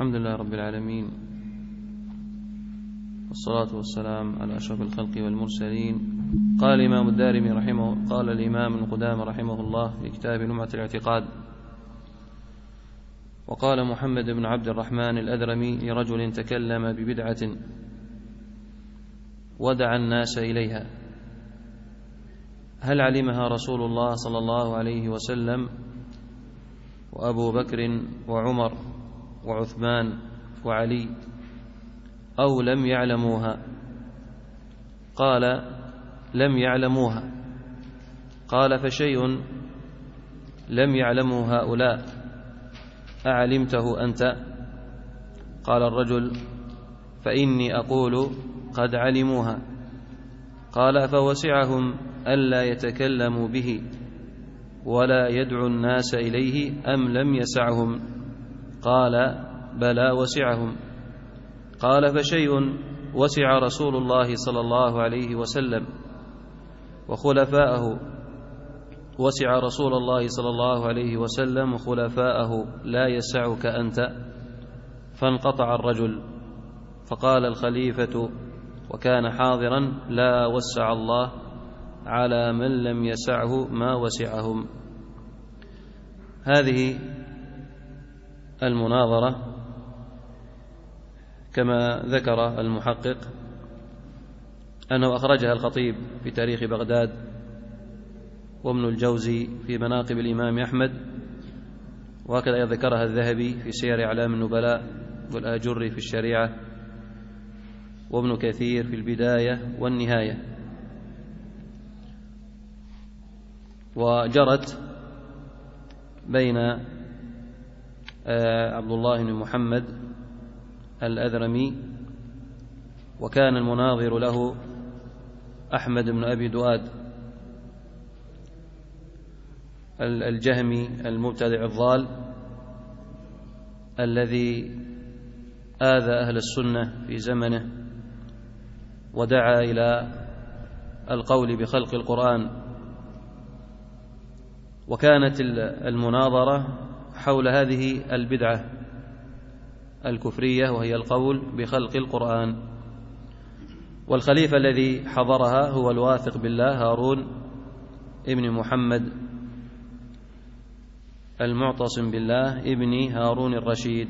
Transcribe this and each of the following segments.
الحمد لله رب العالمين، والصلاة والسلام على أشرف الخلق والمرسلين. قال الإمام الدارمي قال الإمام ابن قدامة رحمه الله في كتاب لمعة الاعتقاد: وقال محمد بن عبد الرحمن الأذرمي لرجل تكلم ببدعة ودعا الناس إليها: هل علمها رسول الله صلى الله عليه وسلم وأبو بكر وعمر وعثمان وعلي أو لم يعلموها؟ قال: لم يعلموها. قال: فشيء لم يعلمه هؤلاء أعلمته أنت؟ قال الرجل: فإني أقول قد علموها. قال: فوسعهم ألا يتكلموا به ولا يدعو الناس إليه أم لم يسعهم؟ قال: بلى وسعهم. قال: فشيء وسع رسول الله صلى الله عليه وسلم وخلفاءه وسع رسول الله صلى الله عليه وسلم وخلفاءه لا يسعك أنت؟ فانقطع الرجل. فقال الخليفة وكان حاضرا: لا وسع الله على من لم يسعه ما وسعهم. هذه المناظرة كما ذكر المحقق أنه أخرجها الخطيب في تاريخ بغداد، وابن الجوزي في مناقب الإمام أحمد، وهكذا ذكرها الذهبي في سير أعلام النبلاء، والآجري في الشريعة، وابن كثير في البداية والنهاية. وجرت بين عبد الله بن محمد الأذرمي، وكان المناظر له أحمد بن أبي دؤاد الجهمي المبتدع الضال الذي آذى أهل السنة في زمنه ودعا إلى القول بخلق القرآن. وكانت المناظرة حول هذه البدعة الكفرية، وهي القول بخلق القرآن. والخليفة الذي حضرها هو الواثق بالله هارون ابن محمد المعتصم بالله ابن هارون الرشيد.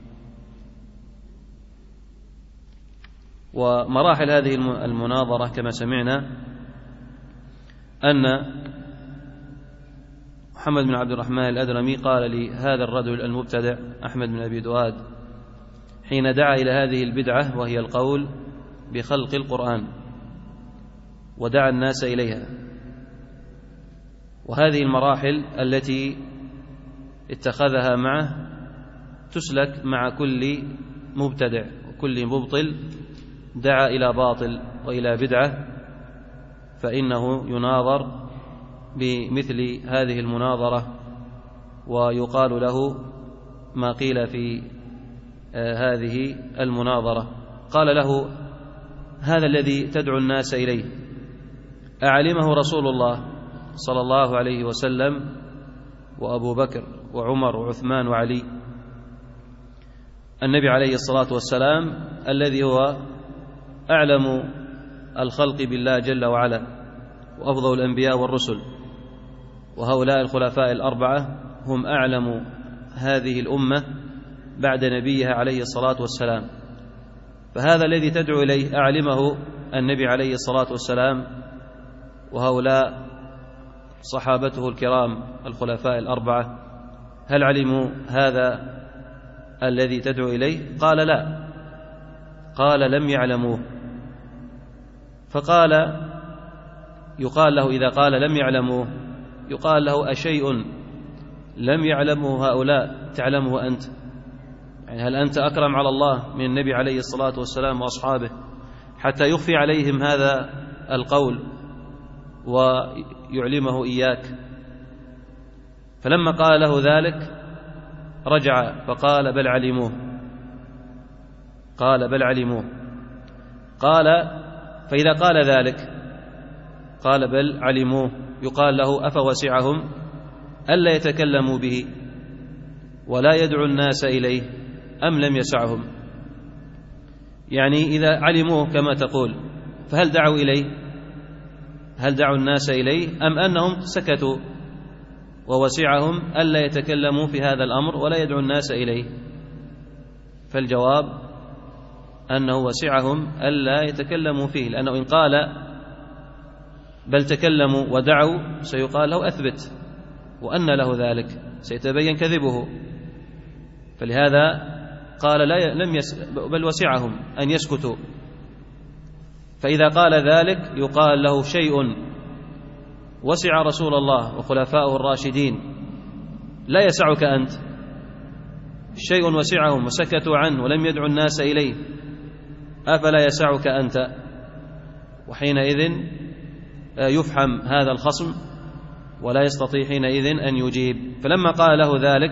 ومراحل هذه المناظرة كما سمعنا أن محمد بن عبد الرحمن الأذرمي قال لهذا الرجل المبتدع أحمد بن أبي دؤاد حين دعا إلى هذه البدعة وهي القول بخلق القرآن، ودعا الناس إليها. وهذه المراحل التي اتخذها معه تسلك مع كل مبتدع وكل مبطل دعا إلى باطل وإلى بدعة، فإنه يناظر بمثل هذه المناظرة، ويقال له ما قيل في هذه المناظرة. قال له: هذا الذي تدعو الناس إليه أعلمه رسول الله صلى الله عليه وسلم وأبو بكر وعمر وعثمان وعلي؟ النبي عليه الصلاة والسلام الذي هو أعلم الخلق بالله جل وعلا وأفضل الأنبياء والرسل، وهؤلاء الخلفاء الأربعة هم أعلم هذه الأمة بعد نبيها عليه الصلاة والسلام. فهذا الذي تدعو إليه أعلمه النبي عليه الصلاة والسلام وهؤلاء صحابته الكرام الخلفاء الأربعة، هل علموا هذا الذي تدعو إليه؟ قال: لا. قال: لم يعلموه. فقال: يقال له إذا قال لم يعلموه يقال له: أشيء لم يعلمه هؤلاء تعلمه أنت؟ يعني هل أنت أكرم على الله من النبي عليه الصلاة والسلام وأصحابه حتى يخفي عليهم هذا القول ويعلمه إياك؟ فلما قال له ذلك رجع فقال: بل علموه. قال: بل علموه. قال: فإذا قال ذلك قال: بل علموه، يقال له: أفوسعهم ألا يتكلموا به ولا يدعو الناس إليه أم لم يسعهم؟ يعني إذا علموه كما تقول فهل دعوا إليه؟ هل دعوا الناس إليه أم أنهم سكتوا ووسعهم ألا يتكلموا في هذا الأمر ولا يدعوا الناس إليه؟ فالجواب أنه وسعهم ألا يتكلموا فيه، لأنه إن قال بل تكلموا ودعوا سيقال له أثبت، وأن له ذلك سيتبين كذبه. فلهذا قال بل وسعهم أن يسكتوا. فإذا قال ذلك يقال له شيء وسع رسول الله وخلفاؤه الراشدين لا يسعك أنت، شيء وسعهم وسكتوا عنه ولم يدعوا الناس إليه، أفلا يسعك أنت؟ وحينئذ يفحم هذا الخصم ولا يستطيع حينئذ أن يجيب. فلما قال له ذلك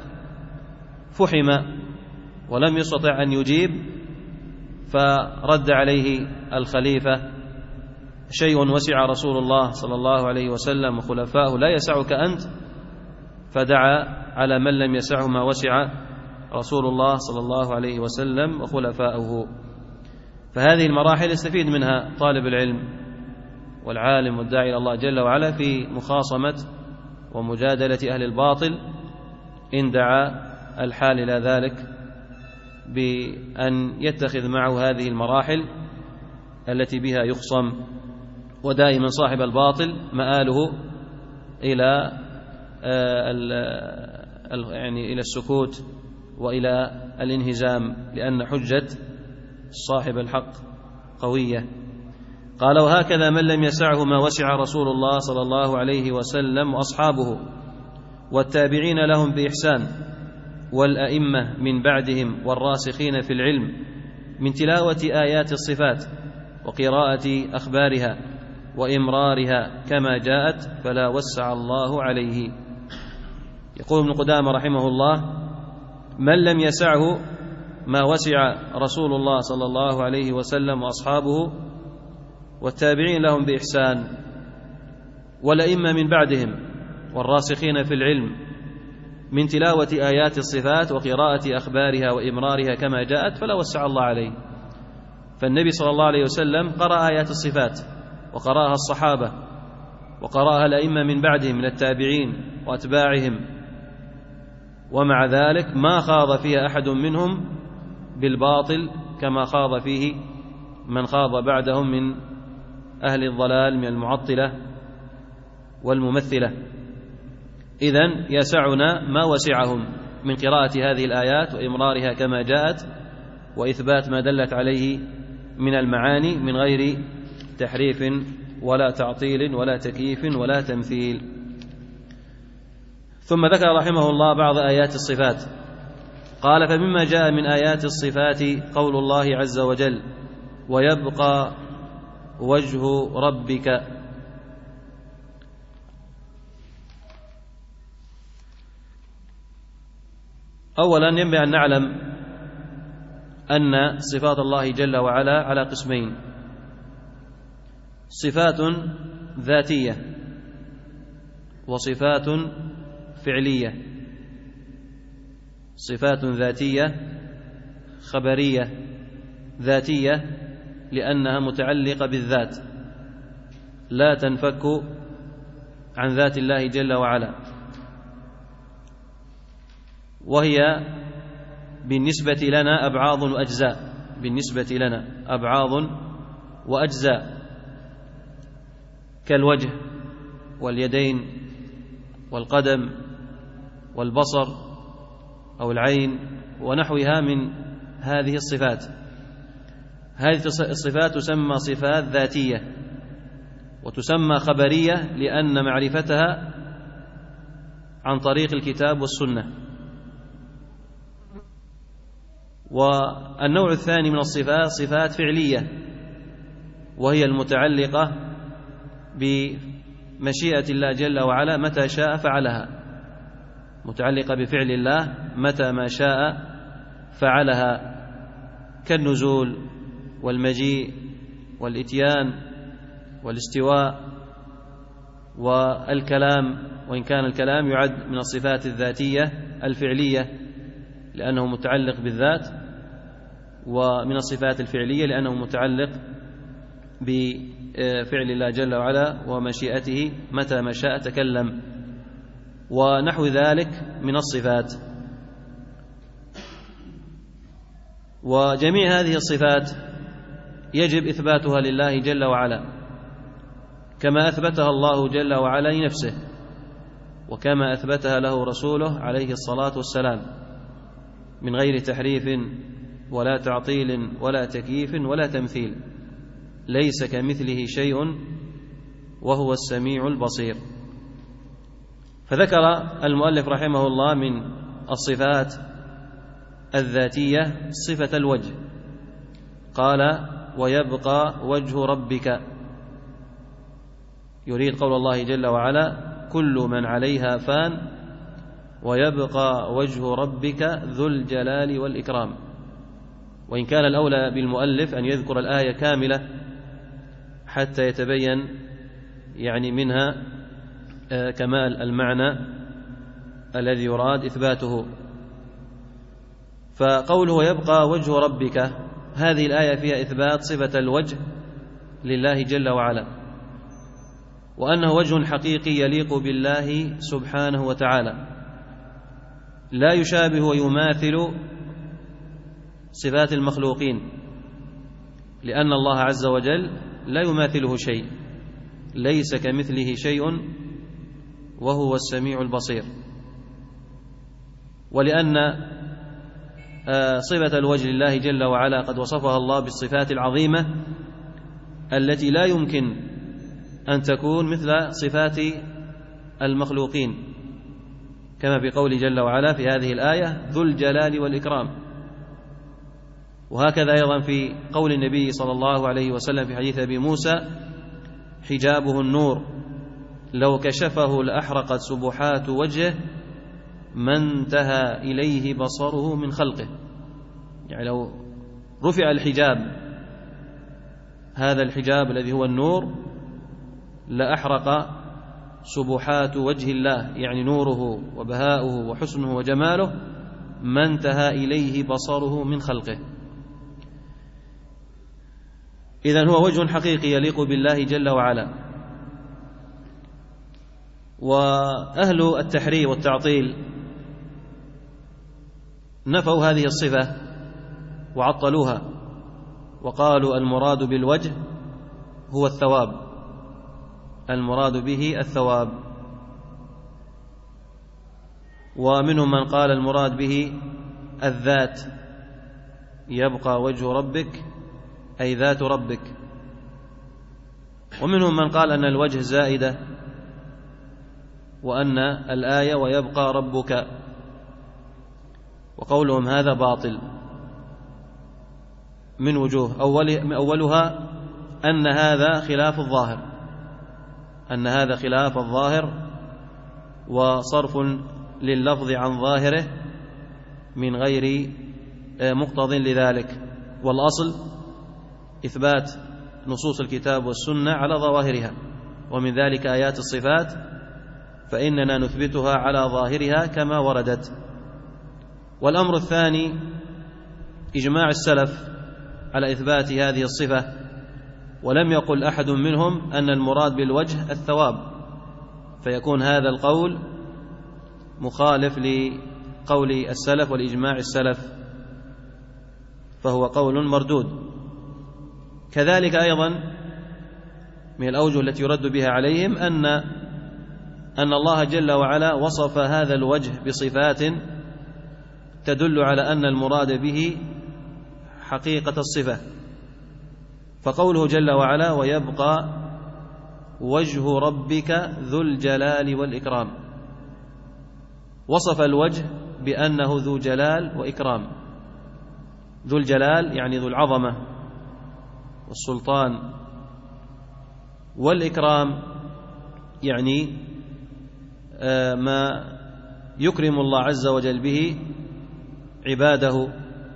فحم ولم يستطع أن يجيب، فرد عليه الخليفة: شيء وسع رسول الله صلى الله عليه وسلم وخلفاؤه لا يسعك أنت؟ فدعا على من لم يسعه ما وسع رسول الله صلى الله عليه وسلم وخلفاؤه. فهذه المراحل يستفيد منها طالب العلم والعالم والداعي إلى الله جل وعلا في مخاصمة ومجادلة أهل الباطل إن دعا الحال إلى ذلك، بأن يتخذ معه هذه المراحل التي بها يخصم. ودائما صاحب الباطل مآله إلى إلى السكوت وإلى الانهزام، لأن حجة صاحب الحق قوية. قال: وهكذا من لم يسعه ما وسع رسول الله صلى الله عليه وسلم وأصحابه والتابعين لهم بإحسان والأئمة من بعدهم والراسخين في العلم من تلاوة آيات الصفات وقراءة أخبارها وإمرارها كما جاءت فلا وسع الله عليه. يقول ابن قدامة رحمه الله: من لم يسعه ما وسع رسول الله صلى الله عليه وسلم وأصحابه والتابعين لهم بإحسان والأئمة من بعدهم والراسخين في العلم من تلاوة آيات الصفات وقراءة أخبارها وإمرارها كما جاءت فلا وسع الله عليه. فالنبي صلى الله عليه وسلم قرأ آيات الصفات وقرأها الصحابة وقرأها الأئمة من بعدهم من التابعين وأتباعهم، ومع ذلك ما خاض فيها أحد منهم بالباطل كما خاض فيه من خاض بعدهم من أهل الضلال من المعطلة والممثلة. إذن يسعنا ما وسعهم من قراءة هذه الآيات وإمرارها كما جاءت وإثبات ما دلت عليه من المعاني من غير تحريف ولا تعطيل ولا تكييف ولا تمثيل. ثم ذكر رحمه الله بعض آيات الصفات. قال: فمما جاء من آيات الصفات قول الله عز وجل: ويبقى وجه ربك. أولا ينبغي أن نعلم أن صفات الله جل وعلا على قسمين: صفات ذاتية وصفات فعلية. صفات ذاتية خبرية، ذاتية لأنها متعلقة بالذات لا تنفك عن ذات الله جل وعلا، وهي بالنسبة لنا أبعاض وأجزاء، بالنسبة لنا أبعاض وأجزاء كالوجه واليدين والقدم والبصر أو العين ونحوها من هذه الصفات. هذه الصفات تسمى صفات ذاتية وتسمى خبرية لأن معرفتها عن طريق الكتاب والسنة. والنوع الثاني من الصفات صفات فعلية، وهي المتعلقة بمشيئة الله جل وعلا متى شاء فعلها، متعلقة بفعل الله متى ما شاء فعلها، كالنزول والمجيء والإتيان والاستواء والكلام، وإن كان الكلام يعد من الصفات الذاتية الفعلية لأنه متعلق بالذات، ومن الصفات الفعلية لأنه متعلق بفعل الله جل وعلا ومشيئته متى ما شاء تكلم، ونحو ذلك من الصفات. وجميع هذه الصفات يجب إثباتها لله جل وعلا كما أثبتها الله جل وعلا لنفسه، وكما أثبتها له رسوله عليه الصلاة والسلام، من غير تحريف ولا تعطيل ولا تكييف ولا تمثيل. ليس كمثله شيء وهو السميع البصير. فذكر المؤلف رحمه الله من الصفات الذاتية صفة الوجه، قال: ويبقى وجه ربك، يريد قول الله جل وعلا: كل من عليها فان ويبقى وجه ربك ذو الجلال والإكرام. وإن كان الأولى بالمؤلف أن يذكر الآية كاملة حتى يتبين يعني منها كمال المعنى الذي يراد إثباته. فقوله ويبقى وجه ربك، هذه الآية فيها إثبات صفة الوجه لله جل وعلا، وأنه وجه حقيقي يليق بالله سبحانه وتعالى، لا يشابه ويماثل صفات المخلوقين، لأن الله عز وجل لا يماثله شيء، ليس كمثله شيء وهو السميع البصير. ولأن صفة الوجه لله جل وعلا قد وصفها الله بالصفات العظيمة التي لا يمكن أن تكون مثل صفات المخلوقين، كما في قوله جل وعلا في هذه الآية: ذو الجلال والإكرام. وهكذا أيضا في قول النبي صلى الله عليه وسلم في حديث أبي موسى: حجابه النور لو كشفه لأحرقت سبحات وجهه ما انتهى إليه بصره من خلقه. يعني لو رفع الحجاب، هذا الحجاب الذي هو النور، لأحرق سبحات وجه الله، يعني نوره وبهاؤه وحسنه وجماله، ما انتهى إليه بصره من خلقه. إذن هو وجه حقيقي يليق بالله جل وعلا. وأهل التحريف والتعطيل نفوا هذه الصفة وعطلوها، وقالوا المراد بالوجه هو الثواب، المراد به الثواب. ومنهم من قال المراد به الذات، يبقى وجه ربك أي ذات ربك. ومنهم من قال أن الوجه زائدة، وأن الآية ويبقى ربك، وقولهم هذا باطل من وجوه. أولها أن هذا خلاف الظاهر، أن هذا خلاف الظاهر وصرف لللفظ عن ظاهره من غير مقتض لذلك. والأصل إثبات نصوص الكتاب والسنة على ظواهرها، ومن ذلك آيات الصفات فإننا نثبتها على ظاهرها كما وردت. والأمر الثاني إجماع السلف على إثبات هذه الصفة، ولم يقل أحد منهم أن المراد بالوجه الثواب، فيكون هذا القول مخالف لقول السلف والإجماع السلف، فهو قول مردود. كذلك أيضا من الأوجه التي يرد بها عليهم أن الله جل وعلا وصف هذا الوجه بصفات تدل على أن المراد به حقيقة الصفة. فقوله جل وعلا ويبقى وجه ربك ذو الجلال والإكرام، وصف الوجه بأنه ذو جلال وإكرام. ذو الجلال يعني ذو العظمة والسلطان، والإكرام يعني ما يكرم الله عز وجل به عباده،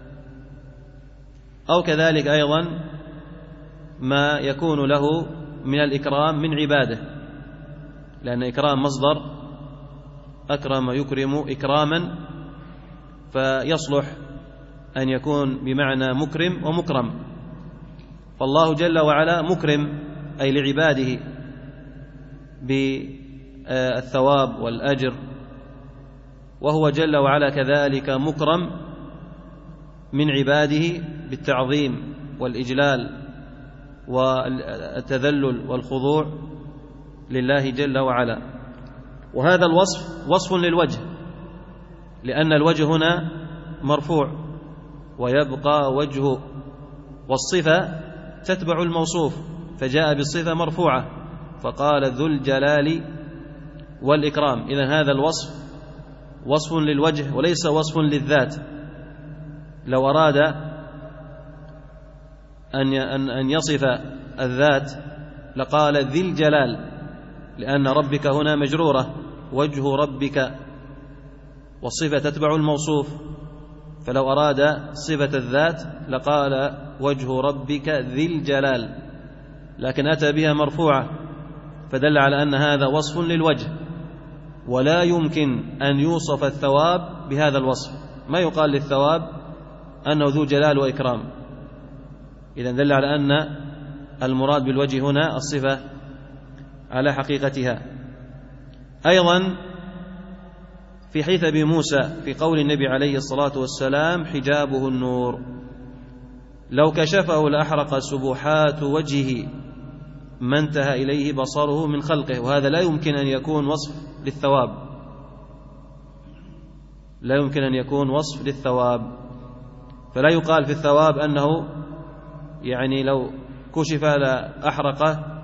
أو كذلك أيضا ما يكون له من الإكرام من عباده، لأن إكرام مصدر أكرم يكرم إكراما، فيصلح أن يكون بمعنى مكرم ومكرم. فالله جل وعلا مكرم أي لعباده بالثواب والأجر، وهو جل وعلا كذلك مكرم من عباده بالتعظيم والإجلال والتذلل والخضوع لله جل وعلا. وهذا الوصف وصف للوجه، لأن الوجه هنا مرفوع ويبقى وجهه، والصفة تتبع الموصوف، فجاء بالصفة مرفوعة فقال ذو الجلال والإكرام. إذن هذا الوصف وصف للوجه وليس وصف للذات. لو أراد أن يصف الذات لقال ذي الجلال، لأن ربك هنا مجرورة، وجه ربك، والصفة تتبع الموصوف، فلو أراد صفة الذات لقال وجه ربك ذي الجلال، لكن أتى بها مرفوعة فدل على أن هذا وصف للوجه، ولا يمكن أن يوصف الثواب بهذا الوصف. ما يقال للثواب أنه ذو جلال وإكرام، إذن دل على أن المراد بالوجه هنا الصفة على حقيقتها. أيضا في حديث أبي موسى في قول النبي عليه الصلاة والسلام حجابه النور، لو كشفه لأحرق سبحات وجهه ما انتهى إليه بصره من خلقه. وهذا لا يمكن أن يكون وصف للثواب، لا يمكن أن يكون وصف للثواب. فلا يقال في الثواب أنه يعني لو كشف لأحرق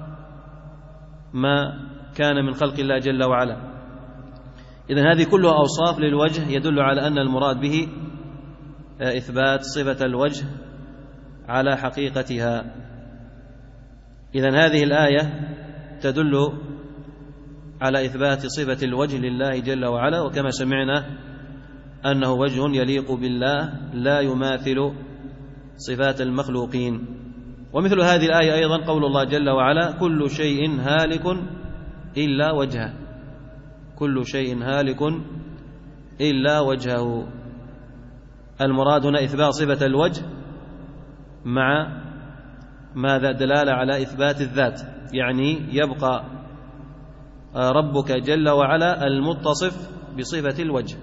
ما كان من خلق الله جل وعلا. إذن هذه كلها أوصاف للوجه يدل على أن المراد به إثبات صفة الوجه على حقيقتها. إذن هذه الآية تدل على إثبات صفة الوجه لله جل وعلا، وكما سمعنا أنه وجه يليق بالله لا يماثل صفات المخلوقين. ومثل هذه الآية أيضا قول الله جل وعلا كل شيء هالك إلا وجهه، كل شيء هالك إلا وجهه. المراد هنا إثبات صفة الوجه مع ماذا؟ دلالة على إثبات الذات، يعني يبقى ربك جل وعلا المتصف بصفة الوجه.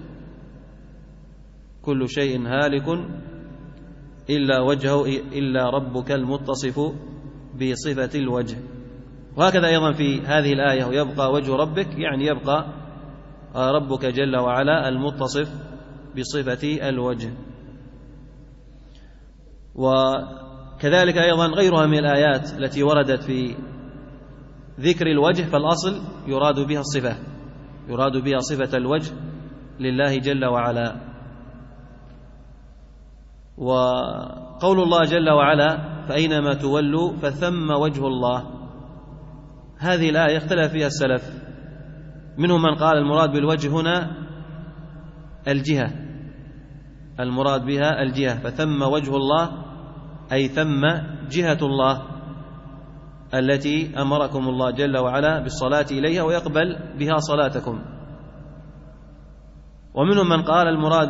كل شيء هالك إلا وجهه إلا ربك المتصف بصفة الوجه. وهكذا أيضا في هذه الآية ويبقى وجه ربك، يعني يبقى ربك جل وعلا المتصف بصفة الوجه. وكذلك أيضا غيرها من الآيات التي وردت في ذكر الوجه، فالأصل يراد بها الصفة، يراد بها صفة الوجه لله جل وعلا. وقول الله جل وعلا فأينما تولوا فثم وجه الله، هذه الآية اختلف فيها السلف، منهم من قال المراد بالوجه هنا الجهة، المراد بها الجهة، فثم وجه الله أي ثم جهة الله التي أمركم الله جل وعلا بالصلاة إليها ويقبل بها صلاتكم. ومنهم من قال المراد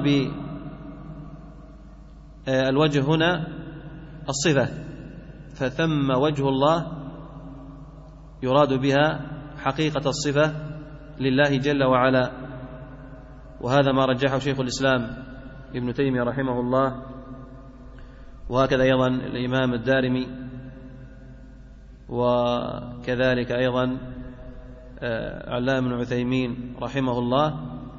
بالوجه هنا الصفة، فثم وجه الله يراد بها حقيقة الصفة لله جل وعلا. وهذا ما رجحه شيخ الإسلام ابن تيمية رحمه الله، وهكذا أيضا الإمام الدارمي، وكذلك أيضا علام بن عثيمين رحمه الله،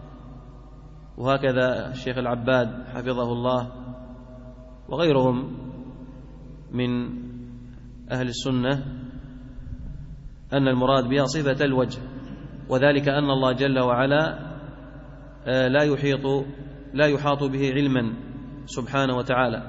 وهكذا الشيخ العباد حفظه الله، وغيرهم من أهل السنة، أن المراد بها صفة الوجه، وذلك أن الله جل وعلا لا يحاط به علما سبحانه وتعالى،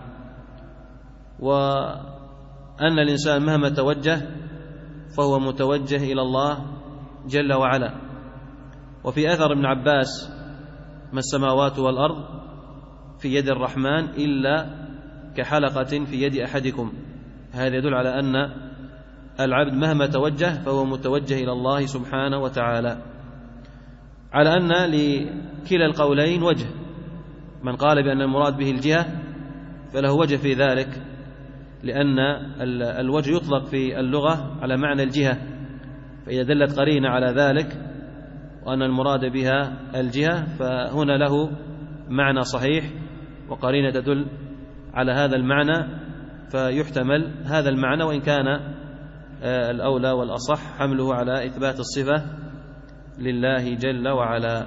وأن الإنسان مهما توجه فهو متوجه إلى الله جل وعلا. وفي أثر ابن عباس ما السماوات والأرض في يد الرحمن إلا كحلقة في يد أحدكم، هذا يدل على أن العبد مهما توجه فهو متوجه إلى الله سبحانه وتعالى، على أن لكلا القولين وجه، من قال بأن المراد به الجهة فله وجه في ذلك، لأن الوجه يطلق في اللغة على معنى الجهة، فإذا دلت قرينة على ذلك وأن المراد بها الجهة فهنا له معنى صحيح، وقرينة تدل على هذا المعنى، فيحتمل هذا المعنى، وإن كان الأولى والأصح حمله على إثبات الصفة لله جل وعلا.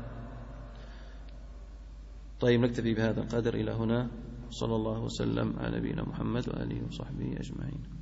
طيب، نكتفي بهذا القدر إلى هنا. صلى الله وسلم على نبينا محمد وآله وصحبه أجمعين.